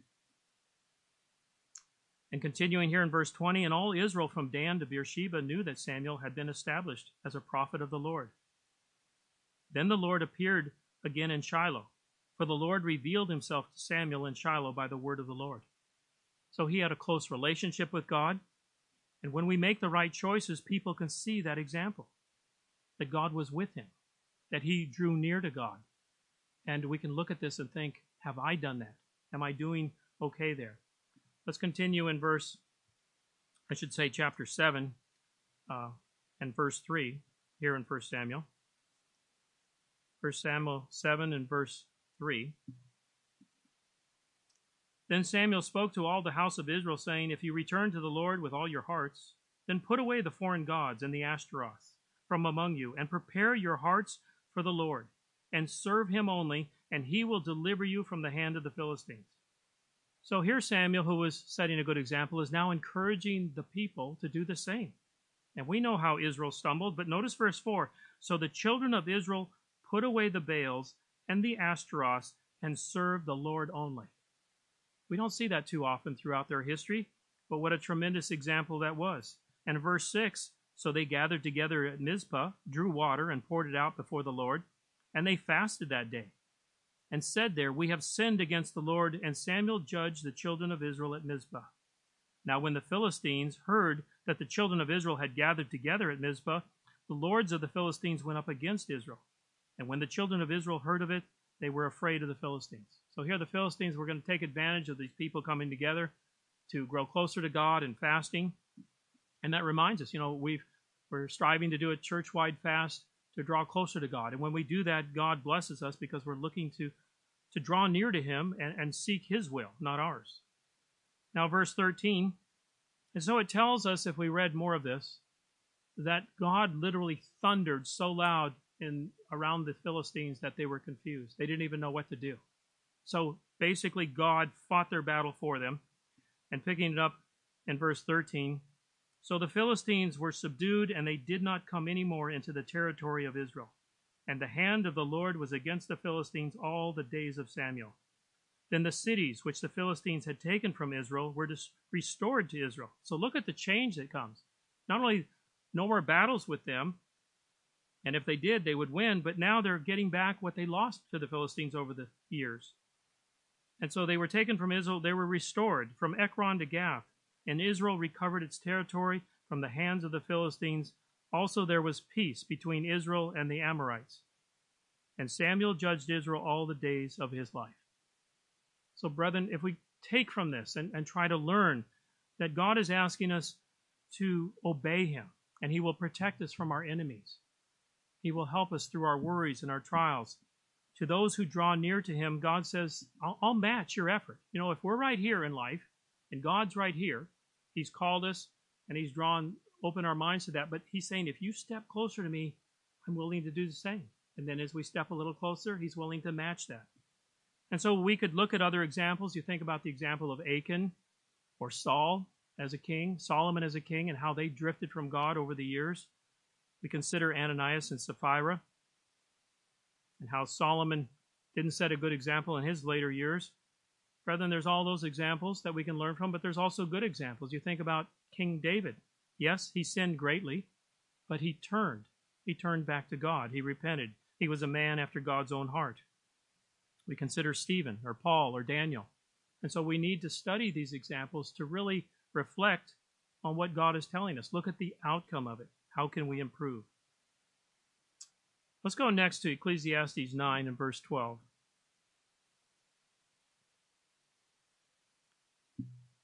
And continuing here in verse twenty, and all Israel from Dan to Beersheba knew that Samuel had been established as a prophet of the Lord. Then the Lord appeared again in Shiloh, for the Lord revealed himself to Samuel in Shiloh by the word of the Lord. So he had a close relationship with God, and when we make the right choices, people can see that example, that God was with him, that he drew near to God. And we can look at this and think, have I done that? Am I doing okay there? Let's continue in verse, I should say chapter seven uh, and verse three here in First Samuel. First Samuel seven and verse three. Then Samuel spoke to all the house of Israel, saying, if you return to the Lord with all your hearts, then put away the foreign gods and the Ashtaroth from among you, and prepare your hearts for the Lord, and serve him only, and he will deliver you from the hand of the Philistines. So here Samuel, who was setting a good example, is now encouraging the people to do the same. And we know how Israel stumbled, but notice verse four. So the children of Israel put away the Baals and the Ashtaroths and served the Lord only. We don't see that too often throughout their history, but what a tremendous example that was. And verse six, so they gathered together at Mizpah, drew water, and poured it out before the Lord, and they fasted that day, and said there, we have sinned against the Lord. And Samuel judged the children of Israel at Mizpah. Now when the Philistines heard that the children of Israel had gathered together at Mizpah, the lords of the Philistines went up against Israel. And when the children of Israel heard of it, they were afraid of the Philistines. So here the Philistines were going to take advantage of these people coming together to grow closer to God and fasting. And that reminds us, you know, we've, we're striving to do a church-wide fast to draw closer to God. And when we do that, God blesses us because we're looking to, to draw near to him and, and seek his will, not ours. Now, verse thirteen, and so it tells us, if we read more of this, that God literally thundered so loud in around the Philistines that they were confused. They didn't even know what to do. So basically, God fought their battle for them. And picking it up in verse thirteen, so the Philistines were subdued, and they did not come any more into the territory of Israel. And the hand of the Lord was against the Philistines all the days of Samuel. Then the cities which the Philistines had taken from Israel were restored to Israel. So look at the change that comes. Not only no more battles with them, and if they did, they would win, but now they're getting back what they lost to the Philistines over the years. And so they were taken from Israel, they were restored from Ekron to Gath. And Israel recovered its territory from the hands of the Philistines. Also there was peace between Israel and the Amorites. And Samuel judged Israel all the days of his life. So brethren, if we take from this and, and try to learn that God is asking us to obey him, and he will protect us from our enemies. He will help us through our worries and our trials. To those who draw near to him, God says, I'll, I'll match your effort. You know, if we're right here in life, and God's right here, he's called us, and he's drawn, open our minds to that. But he's saying, if you step closer to me, I'm willing to do the same. And then as we step a little closer, he's willing to match that. And so we could look at other examples. You think about the example of Achan or Saul as a king, Solomon as a king, and how they drifted from God over the years. We consider Ananias and Sapphira and how Solomon didn't set a good example in his later years. Brethren, there's all those examples that we can learn from, but there's also good examples. You think about King David. Yes, he sinned greatly, but he turned. He turned back to God. He repented. He was a man after God's own heart. We consider Stephen or Paul or Daniel. And so we need to study these examples to really reflect on what God is telling us. Look at the outcome of it. How can we improve? Let's go next to Ecclesiastes nine and verse twelve.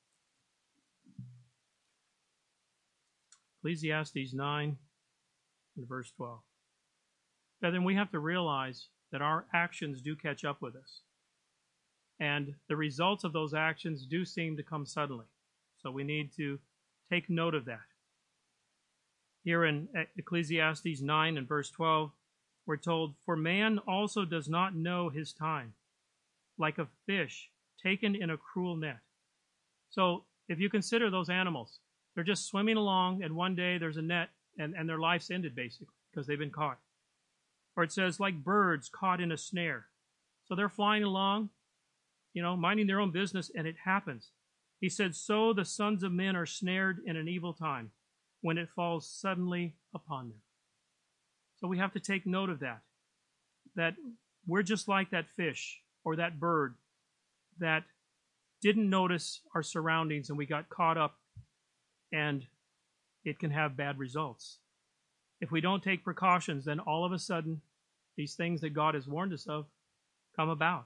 Ecclesiastes nine in verse twelve. But then we have to realize that our actions do catch up with us. And the results of those actions do seem to come suddenly. So we need to take note of that. Here in Ecclesiastes nine and verse twelve, we're told, "For man also does not know his time, like a fish taken in a cruel net." So if you consider those animals, they're just swimming along, and one day there's a net, and, and their life's ended, basically, because they've been caught. Or it says, like birds caught in a snare. So they're flying along, you know, minding their own business, and it happens. He said, "So the sons of men are snared in an evil time, when it falls suddenly upon them." So we have to take note of that, that we're just like that fish or that bird that didn't notice our surroundings and we got caught up, and it can have bad results. If we don't take precautions, then all of a sudden, these things that God has warned us of come about.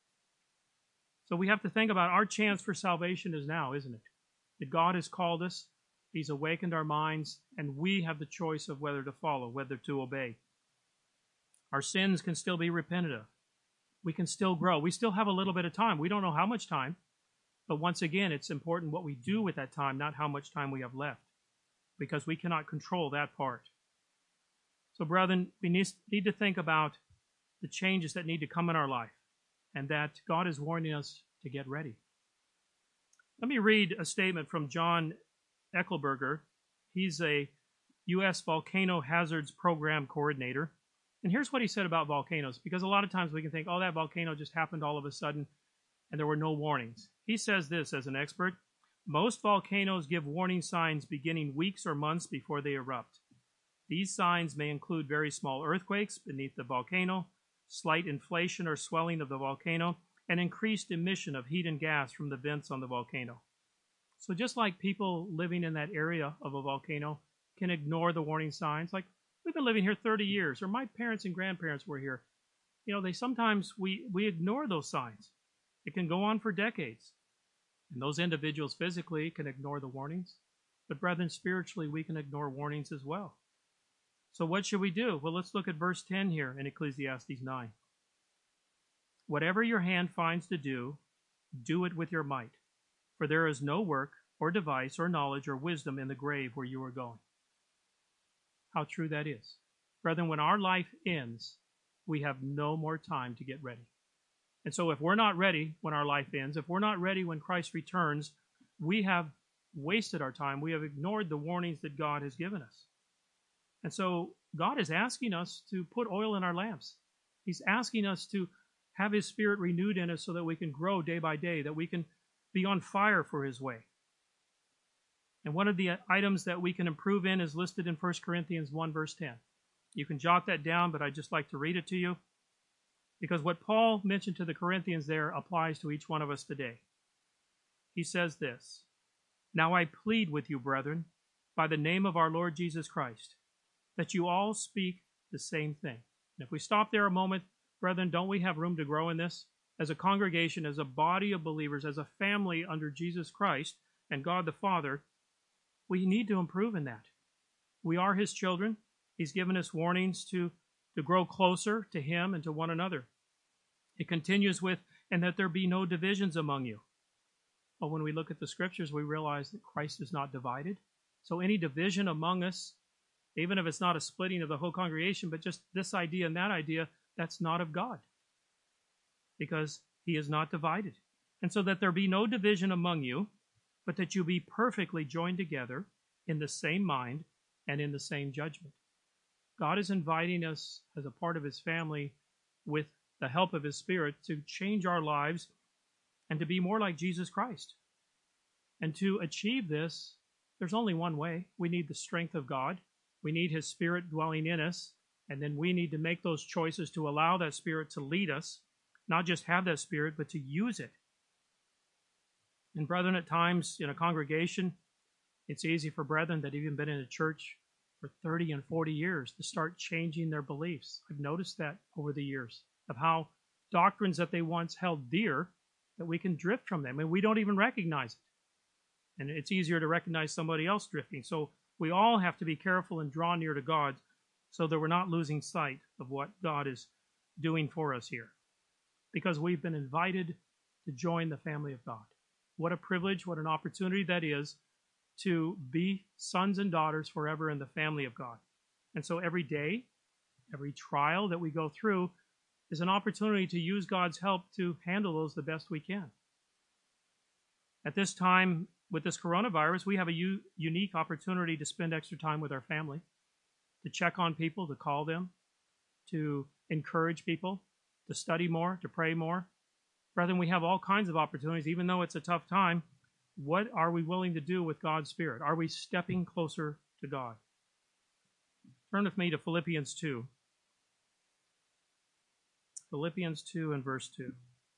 So we have to think about our chance for salvation is now, isn't it? That God has called us, He's awakened our minds, and we have the choice of whether to follow, whether to obey. Our sins can still be repented of. We can still grow. We still have a little bit of time. We don't know how much time, but once again, it's important what we do with that time, not how much time we have left, because we cannot control that part. So, brethren, we need to think about the changes that need to come in our life, and that God is warning us to get ready. Let me read a statement from John Eckelberger. He's a U S Volcano Hazards Program Coordinator. And here's what he said about volcanoes, because a lot of times we can think, oh, that volcano just happened all of a sudden, and there were no warnings. He says this as an expert: "Most volcanoes give warning signs beginning weeks or months before they erupt. These signs may include very small earthquakes beneath the volcano, slight inflation or swelling of the volcano, and increased emission of heat and gas from the vents on the volcano." So just like people living in that area of a volcano can ignore the warning signs, like we've been living here thirty years, or my parents and grandparents were here, you know, they sometimes, we, we ignore those signs. It can go on for decades. And those individuals physically can ignore the warnings, but brethren, spiritually, we can ignore warnings as well. So what should we do? Well, let's look at verse ten here in Ecclesiastes nine. "Whatever your hand finds to do, do it with your might, for there is no work or device or knowledge or wisdom in the grave where you are going." How true that is. Brethren, when our life ends, we have no more time to get ready. And so if we're not ready when our life ends, if we're not ready when Christ returns, we have wasted our time. We have ignored the warnings that God has given us. And so God is asking us to put oil in our lamps. He's asking us to have His Spirit renewed in us so that we can grow day by day, that we can be on fire for His way. And one of the items that we can improve in is listed in First Corinthians one, verse ten. You can jot that down, but I'd just like to read it to you, because what Paul mentioned to the Corinthians there applies to each one of us today. He says this: "Now I plead with you, brethren, by the name of our Lord Jesus Christ, that you all speak the same thing." And if we stop there a moment, brethren, don't we have room to grow in this? As a congregation, as a body of believers, as a family under Jesus Christ and God the Father, we need to improve in that. We are His children. He's given us warnings to, to grow closer to Him and to one another. It continues with, "and that there be no divisions among you." But when we look at the Scriptures, we realize that Christ is not divided. So any division among us, even if it's not a splitting of the whole congregation, but just this idea and that idea, that's not of God, because He is not divided. "And so that there be no division among you, but that you be perfectly joined together in the same mind and in the same judgment." God is inviting us as a part of His family, with the help of His Spirit, to change our lives and to be more like Jesus Christ. And to achieve this, there's only one way. We need the strength of God. We need His Spirit dwelling in us, and then we need to make those choices to allow that Spirit to lead us, not just have that Spirit, but to use it. And brethren, at times in a congregation, it's easy for brethren that have even been in a church for thirty and forty years to start changing their beliefs. I've noticed that over the years, of how doctrines that they once held dear, that we can drift from them, and we don't even recognize it. And it's easier to recognize somebody else drifting. So we all have to be careful and draw near to God so that we're not losing sight of what God is doing for us here. Because we've been invited to join the family of God. What a privilege, what an opportunity that is to be sons and daughters forever in the family of God. And so every day, every trial that we go through is an opportunity to use God's help to handle those the best we can. At this time, with this coronavirus, we have a u- unique opportunity to spend extra time with our family, to check on people, to call them, to encourage people, to study more, to pray more. Brethren, we have all kinds of opportunities, even though it's a tough time. What are we willing to do with God's Spirit? Are we stepping closer to God? Turn with me to Philippians two. Philippians two and verse two.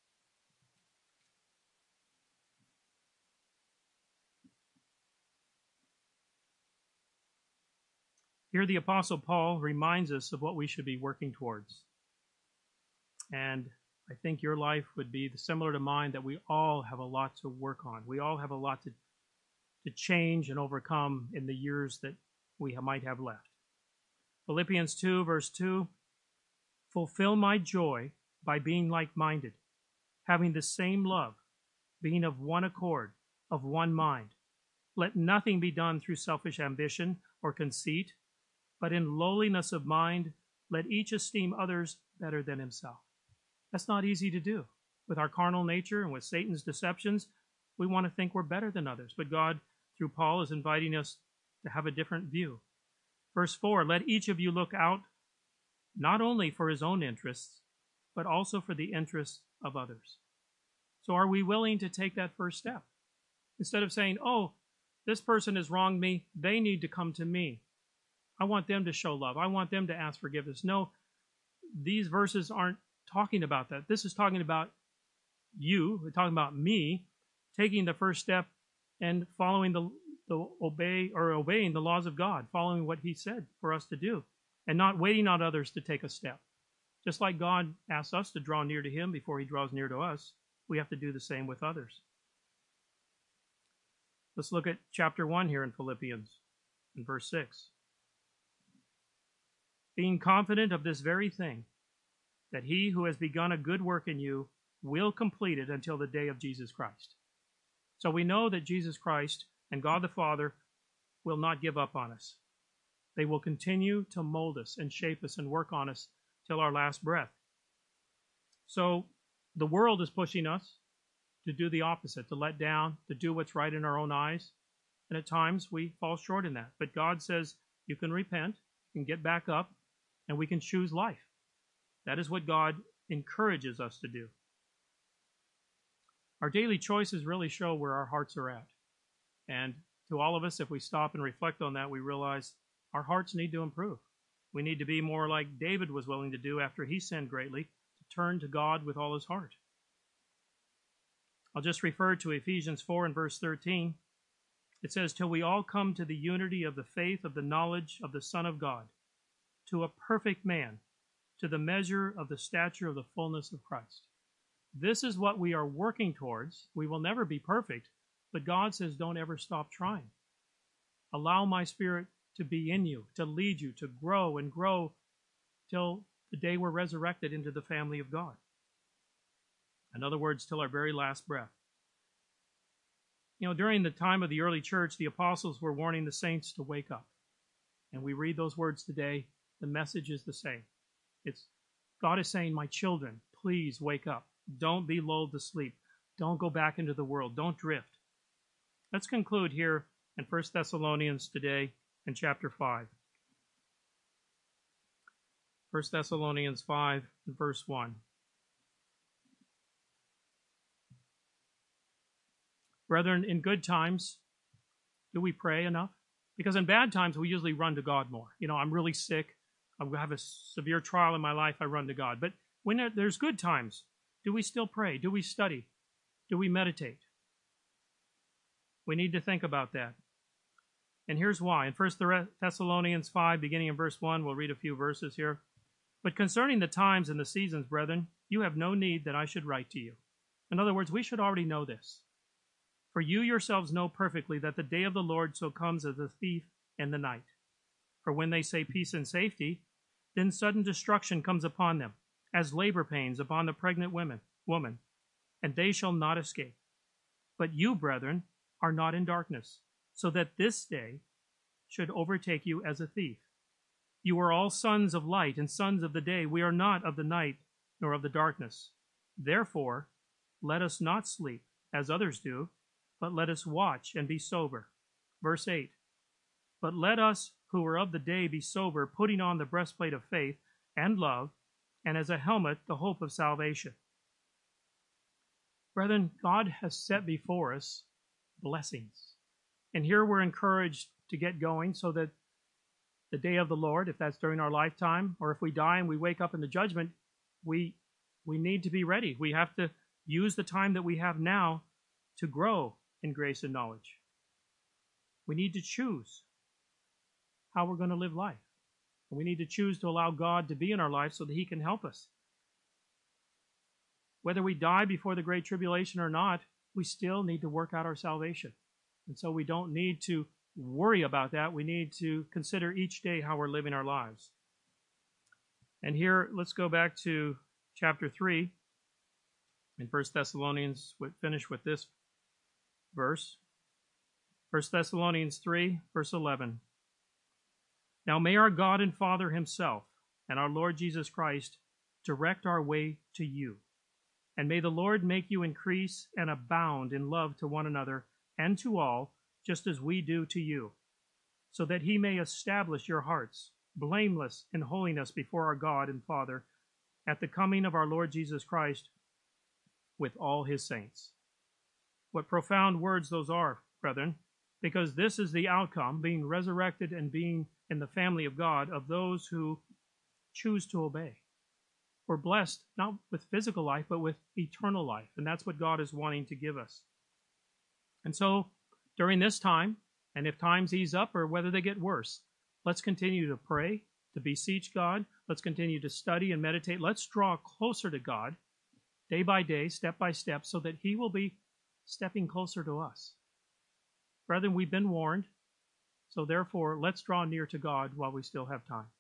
Here the Apostle Paul reminds us of what we should be working towards. And I think your life would be similar to mine, that we all have a lot to work on. We all have a lot to, to change and overcome in the years that we might have left. Philippians two, verse two, fulfill my joy by being like-minded, having the same love, being of one accord, of one mind. Let nothing be done through selfish ambition or conceit, but in lowliness of mind, let each esteem others better than himself. That's not easy to do. With our carnal nature and with Satan's deceptions, we want to think we're better than others. But God, through Paul, is inviting us to have a different view. Verse four, let each of you look out not only for his own interests, but also for the interests of others. So are we willing to take that first step? Instead of saying, oh, this person has wronged me, they need to come to me. I want them to show love. I want them to ask forgiveness. No, these verses aren't talking about that. This is talking about you, we're talking about me, taking the first step and following the, the obey or obeying the laws of God, following what he said for us to do, and not waiting on others to take a step. Just like God asks us to draw near to him before he draws near to us, we have to do the same with others. Let's look at chapter one here in Philippians, in verse six. Being confident of this very thing, that he who has begun a good work in you will complete it until the day of Jesus Christ. So we know that Jesus Christ and God the Father will not give up on us. They will continue to mold us and shape us and work on us till our last breath. So the world is pushing us to do the opposite, to let down, to do what's right in our own eyes. And at times we fall short in that. But God says you can repent, you can get back up, and we can choose life. That is what God encourages us to do. Our daily choices really show where our hearts are at. And to all of us, if we stop and reflect on that, we realize our hearts need to improve. We need to be more like David was willing to do after he sinned greatly, to turn to God with all his heart. I'll just refer to Ephesians four and verse thirteen. It says, till we all come to the unity of the faith of the knowledge of the Son of God, to a perfect man, to the measure of the stature of the fullness of Christ. This is what we are working towards. We will never be perfect, but God says don't ever stop trying. Allow my Spirit to be in you, to lead you, to grow and grow till the day we're resurrected into the family of God. In other words, till our very last breath. You know, during the time of the early church, the apostles were warning the saints to wake up. And we read those words today. The message is the same. It's God is saying, my children, please wake up. Don't be lulled to sleep. Don't go back into the world. Don't drift. Let's conclude here in First Thessalonians today in chapter five. First Thessalonians five, verse one. Brethren, in good times, do we pray enough? Because in bad times, we usually run to God more. You know, I'm really sick. I have a severe trial in my life. I run to God. But when there's good times, do we still pray? Do we study? Do we meditate? We need to think about that. And here's why. In First Thessalonians five, beginning in verse one, we'll read a few verses here. But concerning the times and the seasons, brethren, you have no need that I should write to you. In other words, we should already know this. For you yourselves know perfectly that the day of the Lord so comes as a thief in the night. For when they say peace and safety, Then sudden destruction comes upon them, as labor pains upon the pregnant women, woman, and they shall not escape. But you, brethren, are not in darkness, so that this day should overtake you as a thief. You are all sons of light and sons of the day. We are not of the night nor of the darkness. Therefore, let us not sleep, as others do, but let us watch and be sober. Verse eight. But let us who are of the day be sober, putting on the breastplate of faith and love, and as a helmet the hope of salvation. Brethren, God has set before us blessings. And here we're encouraged to get going so that the day of the Lord, if that's during our lifetime, or if we die and we wake up in the judgment, we we need to be ready. We have to use the time that we have now to grow in grace and knowledge. We need to choose how we're going to live life. And we need to choose to allow God to be in our life so that he can help us. Whether we die before the Great Tribulation or not, we still need to work out our salvation. And so we don't need to worry about that. We need to consider each day how we're living our lives. And here, let's go back to chapter three in First Thessalonians. We'll finish with this verse. First Thessalonians three, verse eleven. Now may our God and Father himself and our Lord Jesus Christ direct our way to you. And may the Lord make you increase and abound in love to one another and to all, just as we do to you, so that he may establish your hearts blameless in holiness before our God and Father at the coming of our Lord Jesus Christ with all his saints. What profound words those are, brethren, because this is the outcome, being resurrected and being in the family of God, of those who choose to obey. We're blessed not with physical life, but with eternal life, and that's what God is wanting to give us. And so, during this time, and if times ease up or whether they get worse, let's continue to pray, to beseech God. Let's continue to study and meditate. Let's draw closer to God day by day, step by step, so that he will be stepping closer to us. Brethren, we've been warned, so therefore let's draw near to God while we still have time.